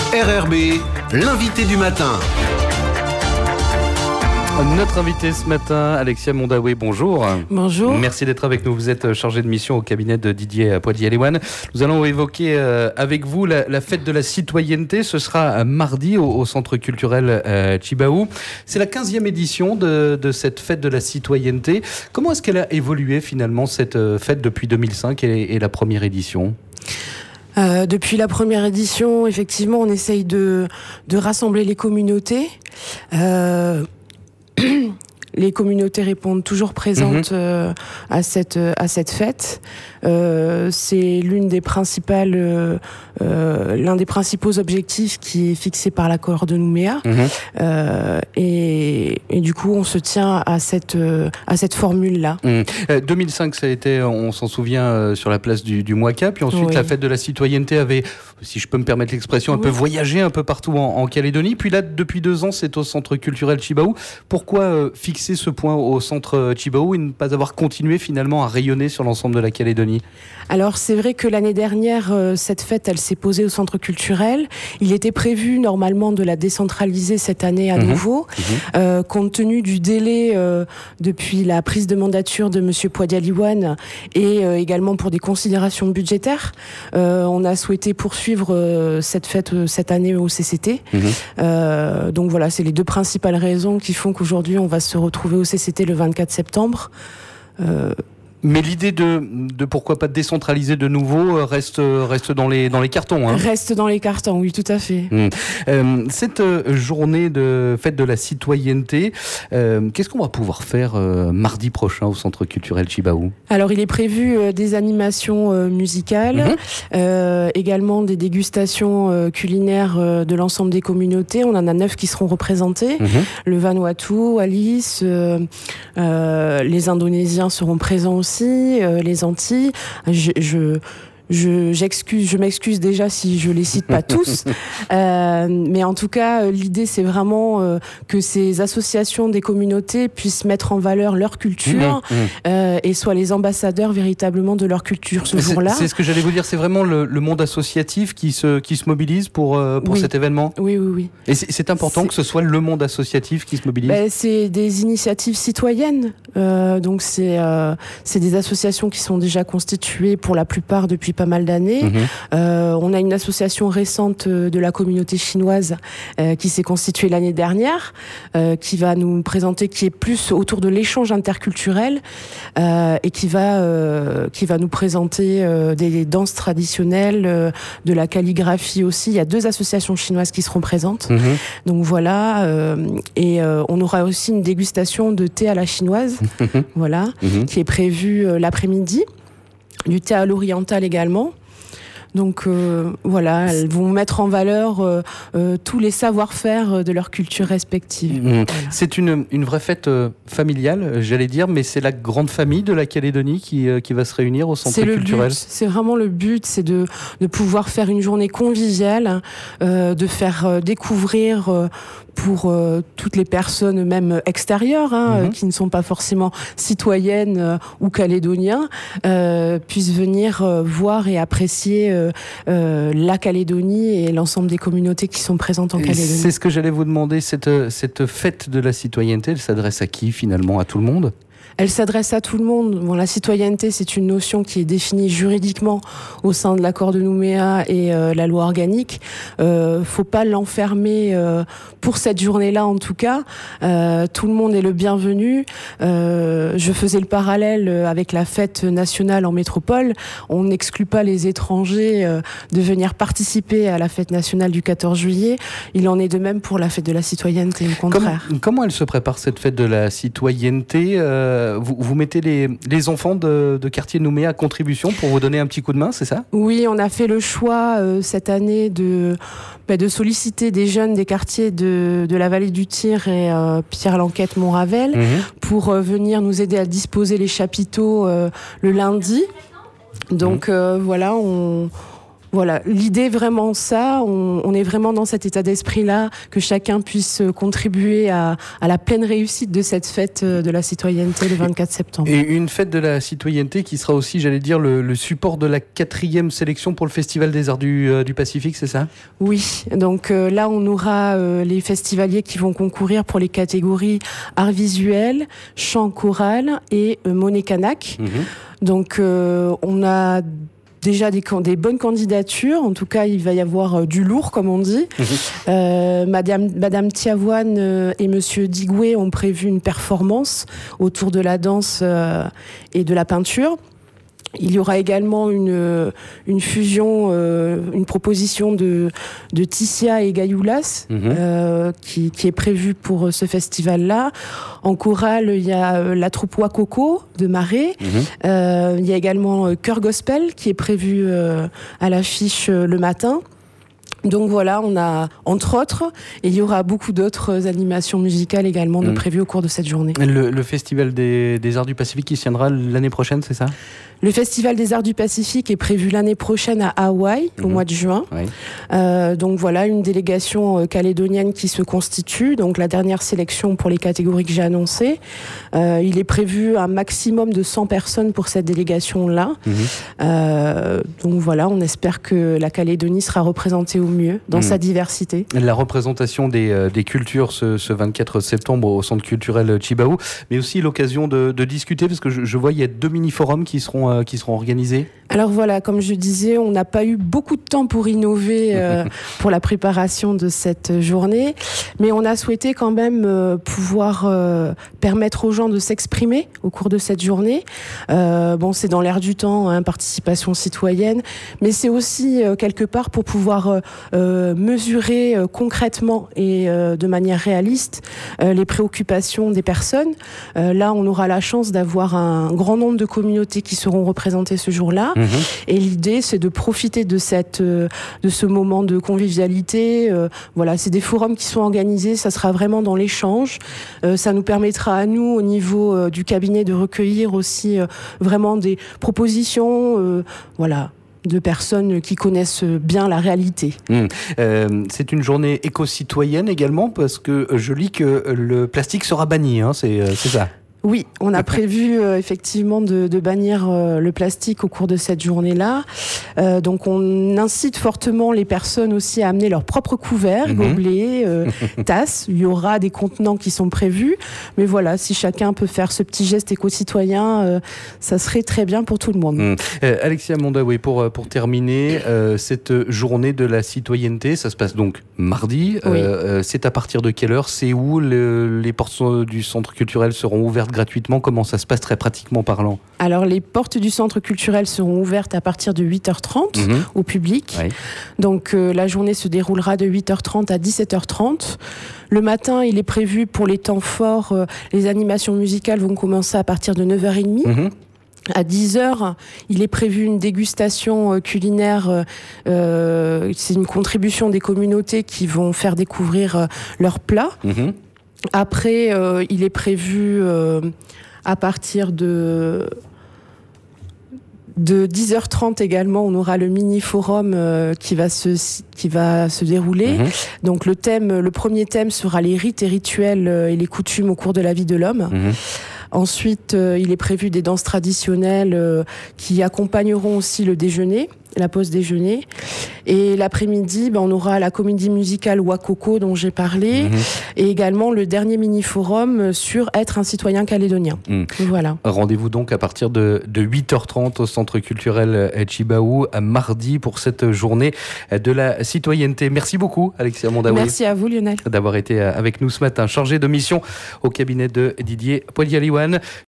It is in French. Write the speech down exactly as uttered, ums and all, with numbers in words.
R R B, l'invité du matin. Notre invité ce matin, Alexia Mondaoué, bonjour. Bonjour. Merci d'être avec nous. Vous êtes chargée de mission au cabinet de Didier Poitier-Aléouane. Nous allons évoquer euh, avec vous la, la fête de la citoyenneté. Ce sera mardi au, au Centre culturel euh, Tjibaou. C'est la quinzième édition de, de cette fête de la citoyenneté. Comment est-ce qu'elle a évolué finalement cette fête depuis deux mille cinq et, et la première édition ? Euh, depuis la première édition, effectivement, on essaye de, de rassembler les communautés. Euh, les communautés répondent toujours présentes mmh. euh, à cette à cette fête. Euh, c'est l'une des principales, euh, euh, l'un des principaux objectifs qui est fixé par l'accord de Nouméa. Mmh. Euh, et, et du coup, on se tient à cette euh, à cette formule-là. Mmh. Euh, deux mille cinq, ça a été, on s'en souvient, euh, sur la place du, du Mouaka. Puis ensuite, oui. la fête de la citoyenneté avait, si je peux me permettre l'expression, un oui. peu voyagé un peu partout en, en Calédonie. Puis là, depuis deux ans, c'est au Centre culturel Tjibaou. Pourquoi euh, fixer ce point au Centre Tjibaou et ne pas avoir continué finalement à rayonner sur l'ensemble de la Calédonie ? Alors c'est vrai que l'année dernière, euh, cette fête, elle s'est posée au Centre culturel. Il était prévu normalement de la décentraliser cette année à mmh. nouveau, mmh. Euh, compte tenu du délai euh, depuis la prise de mandature de Monsieur Poitier-Aléouane et euh, également pour des considérations budgétaires. Euh, on a souhaité poursuivre euh, cette fête euh, cette année au C C T. Mmh. Euh, donc voilà, c'est les deux principales raisons qui font qu'aujourd'hui on va se retrouver au C C T le vingt-quatre septembre. Euh, Mais l'idée de, de pourquoi pas décentraliser de nouveau reste, reste dans les, dans les cartons. Hein. Reste dans les cartons, oui, tout à fait. Mmh. Euh, cette journée de fête de la citoyenneté, euh, qu'est-ce qu'on va pouvoir faire euh, mardi prochain au Centre culturel Tjibaou ? Alors, il est prévu euh, des animations euh, musicales, mmh. euh, également des dégustations euh, culinaires euh, de l'ensemble des communautés. On en a neuf qui seront représentées. Mmh. Le Vanuatu, Wallis, euh, euh, les Indonésiens seront présents aussi. Aussi, euh, les Antilles, je, je, je, j'excuse, je m'excuse déjà si je les cite pas tous, euh, mais en tout cas, l'idée c'est vraiment euh, que ces associations des communautés puissent mettre en valeur leur culture mmh, mmh. Euh, et soient les ambassadeurs véritablement de leur culture ce c'est, jour-là. C'est ce que j'allais vous dire, c'est vraiment le, le monde associatif qui se, qui se mobilise pour, euh, pour oui. cet événement. Oui, oui, oui. Et c'est, c'est important c'est... que ce soit le monde associatif qui se mobilise. Ben, c'est des initiatives citoyennes. Euh, donc c'est euh, c'est des associations qui sont déjà constituées pour la plupart depuis pas mal d'années. Mmh. Euh, on a une association récente de la communauté chinoise euh, qui s'est constituée l'année dernière, euh, qui va nous présenter, qui est plus autour de l'échange interculturel euh, et qui va euh, qui va nous présenter euh, des danses traditionnelles, euh, de la calligraphie aussi. Il y a deux associations chinoises qui seront présentes. Mmh. Donc voilà, euh, et euh, on aura aussi une dégustation de thé à la chinoise. Voilà, mmh. qui est prévu euh, l'après-midi, du thé à l'oriental également. Donc euh, voilà, elles vont mettre en valeur euh, euh, tous les savoir-faire de leur culture respective. Mmh. Voilà. C'est une, une vraie fête euh, familiale, j'allais dire, mais c'est la grande famille de la Calédonie qui, euh, qui va se réunir au Centre c'est culturel. Le but, c'est vraiment le but, c'est de, de pouvoir faire une journée conviviale, euh, de faire euh, découvrir euh, pour euh, toutes les personnes même extérieures, hein, mmh. euh, qui ne sont pas forcément citoyennes euh, ou calédoniens, euh, puissent venir euh, voir et apprécier euh, euh, la Calédonie et l'ensemble des communautés qui sont présentes en Calédonie. C'est ce que j'allais vous demander, cette, cette fête de la citoyenneté, elle s'adresse à qui finalement ? À tout le monde ? Elle s'adresse à tout le monde. Bon, la citoyenneté, c'est une notion qui est définie juridiquement au sein de l'accord de Nouméa et euh, la loi organique. Euh, faut pas l'enfermer euh, pour cette journée-là, en tout cas. Euh, tout le monde est le bienvenu. Euh, je faisais le parallèle avec la fête nationale en métropole. On n'exclut pas les étrangers euh, de venir participer à la fête nationale du quatorze juillet. Il en est de même pour la fête de la citoyenneté, au contraire. Comment, comment elle se prépare, cette fête de la citoyenneté ? euh, Vous, vous mettez les, les enfants de, de quartier Nouméa à contribution pour vous donner un petit coup de main, c'est ça ? Oui, on a fait le choix euh, cette année de, bah, de solliciter des jeunes des quartiers de, de la vallée du Tir et euh, Pierre-Lanquette, Montravel, mmh. pour euh, venir nous aider à disposer les chapiteaux euh, le lundi. Donc mmh. euh, voilà, on... Voilà, l'idée est vraiment ça, on, on est vraiment dans cet état d'esprit-là, que chacun puisse contribuer à, à la pleine réussite de cette fête de la citoyenneté le vingt-quatre septembre. Et une fête de la citoyenneté qui sera aussi, j'allais dire, le, le support de la quatrième sélection pour le Festival des Arts du, euh, du Pacifique, c'est ça ? Oui, donc euh, là on aura euh, les festivaliers qui vont concourir pour les catégories art visuel, chant choral et euh, monnaie kanak. Mmh. Donc euh, on a déjà des, des bonnes candidatures. En tout cas, il va y avoir euh, du lourd, comme on dit. Mmh. Euh, Madame, Madame Tiavoine euh, et Monsieur Digoué ont prévu une performance autour de la danse euh, et de la peinture. Il y aura également une, une fusion, euh, une proposition de, de Tissia et Gayoulas mmh. euh, qui, qui est prévue pour ce festival-là. En chorale, il y a la troupe Wakoko de Marais. Mmh. Euh, il y a également Chœur Gospel qui est prévu euh, à l'affiche euh, le matin. Donc voilà, on a entre autres, et il y aura beaucoup d'autres animations musicales également de mmh. prévues au cours de cette journée. Le, le Festival des, des Arts du Pacifique qui se tiendra l'année prochaine, c'est ça ? Le Festival des Arts du Pacifique est prévu l'année prochaine à Hawaï, mmh. au mois de juin. Oui. Euh, donc voilà, une délégation euh, calédonienne qui se constitue. Donc la dernière sélection pour les catégories que j'ai annoncées. Euh, il est prévu un maximum de cent personnes pour cette délégation-là. Mmh. Euh, donc voilà, on espère que la Calédonie sera représentée au mieux dans mmh. sa diversité. La représentation des, euh, des cultures ce, ce vingt-quatre septembre au Centre culturel Tjibaou, mais aussi l'occasion de, de discuter, parce que je, je vois il y a deux mini-forums qui seront qui seront organisés. Alors voilà, comme je disais, on n'a pas eu beaucoup de temps pour innover euh, pour la préparation de cette journée, mais on a souhaité quand même euh, pouvoir euh, permettre aux gens de s'exprimer au cours de cette journée. Euh, bon, c'est dans l'air du temps, hein, participation citoyenne, mais c'est aussi euh, quelque part pour pouvoir euh, mesurer euh, concrètement et euh, de manière réaliste euh, les préoccupations des personnes. Euh, là, on aura la chance d'avoir un grand nombre de communautés qui seront représentées ce jour-là. Mmh. Et l'idée, c'est de profiter de cette, de ce moment de convivialité. Euh, voilà, c'est des forums qui sont organisés. Ça sera vraiment dans l'échange. Euh, ça nous permettra à nous, au niveau euh, du cabinet, de recueillir aussi euh, vraiment des propositions. Euh, voilà. de personnes qui connaissent bien la réalité. Mmh. Euh, c'est une journée éco-citoyenne également, parce que je lis que le plastique sera banni, hein, c'est, c'est ça. Oui, on a prévu euh, effectivement de, de bannir euh, le plastique au cours de cette journée-là. Euh, donc on incite fortement les personnes aussi à amener leurs propres couverts, mmh. gobelets, euh, tasses. Il y aura des contenants qui sont prévus. Mais voilà, si chacun peut faire ce petit geste éco-citoyen, euh, ça serait très bien pour tout le monde. Mmh. Euh, Alexia Mondaoui, pour, pour terminer, euh, cette journée de la citoyenneté, ça se passe donc mardi. Oui. Euh, c'est à partir de quelle heure ? C'est où le, les portes du centre culturel seront ouvertes gratuitement? Comment ça se passe très pratiquement parlant? Alors les portes du centre culturel seront ouvertes à partir de huit heures trente mmh. au public. Oui. Donc euh, la journée se déroulera de huit heures trente à dix-sept heures trente. Le matin, il est prévu pour les temps forts, euh, les animations musicales vont commencer à partir de neuf heures trente. Mmh. À dix heures, il est prévu une dégustation culinaire. Euh, c'est une contribution des communautés qui vont faire découvrir euh, leurs plats. Mmh. Après, euh, il est prévu euh, à partir de, de dix heures trente également, on aura le mini-forum euh, qui, va se, qui va se dérouler. Mmh. Donc le thème, le premier thème sera les rites et rituels et les coutumes au cours de la vie de l'homme. Mmh. Ensuite, euh, il est prévu des danses traditionnelles euh, qui accompagneront aussi le déjeuner, la pause déjeuner. Et l'après-midi, ben, on aura la comédie musicale Wakoko dont j'ai parlé, mmh. et également le dernier mini-forum sur être un citoyen calédonien. Mmh. Voilà. Rendez-vous donc à partir de, de huit heures trente au Centre culturel Tjibaou, à mardi, pour cette journée de la citoyenneté. Merci beaucoup, Alexia Mondaoui. Merci à vous, Lionel. D'avoir été avec nous ce matin, chargé de mission au cabinet de Didier Poilialiwan.